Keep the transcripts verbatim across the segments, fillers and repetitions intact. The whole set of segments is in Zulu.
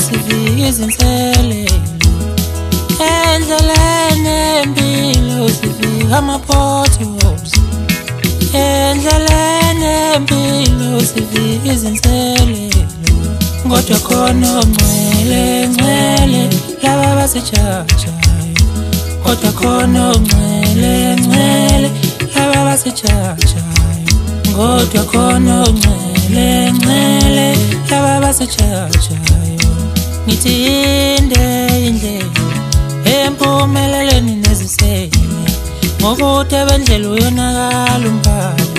sifika izinselelo, endleleni empilo sifika ama-potholes, endleleni empilo sifika izinselelo. Kodwa khona ongcwele ngcwele laba abasijajayo, kodwa khona ongcwele ngcwele laba abasijajayo, kodwa khona ongcwele ngcwele laba abasijajayo. Ngithi inde indlela empumeleleni nezisele, ngokude bendlela uyonakala umbhalo.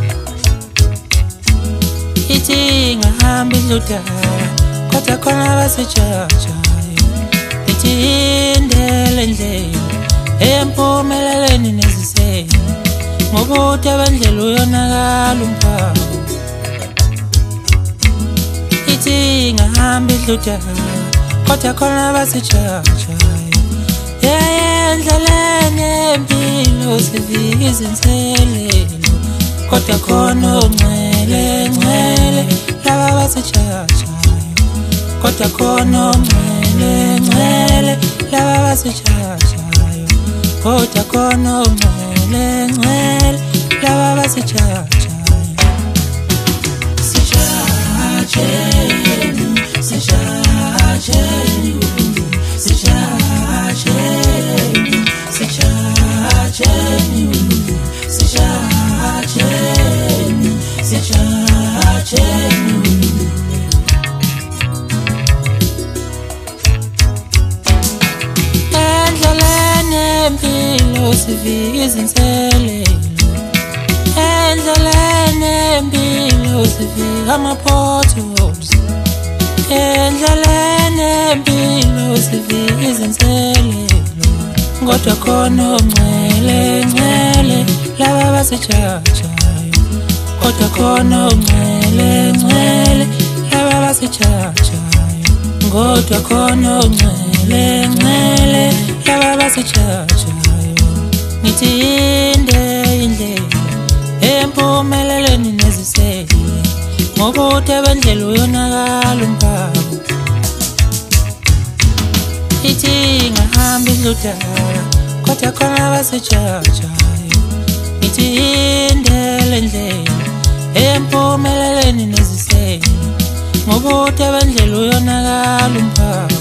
Ithi ngahamba indludala kodwa khona abasijajayo. Ithi indele ndlela empumeleleni nezisele, ngokude bendlela uyonakala umbhalo. Ithi ngahamba indludala kodwa khona abasijajayo. Yeah, endleleni empilo sifika izinselelo, kodwa khona ongcwele ngcwele laba abasijajayo, kodwa khona ongcwele ngcwele laba abasijajayo, kodwa khona ongcwele ngcwele laba abasijajayo. Sijajeni, sijajeni, sijajeni, sijajeni, sijajeni, sijajeni. Endleleni empilo sifika izinselelo, endleleni empilo sifika ama-potholes, endleleni empilo sifika izinselelo. Kodwa khona ongcwele ngcwele laba abasijajayo, kodwa khona ongcwele ngcwele laba abasijajayo, kodwa khona ongcwele ngcwele laba abasijajayo. Ngithi inde indlela empumeleleni nezisele, ngokude bendlela uyonakala umbhalo. Ithi ngahamba indludala kodwa khona abasijajayo. Ithi indele ndlela empumeleleni nezisele, ngokude bendlela uyonakala umbhalo.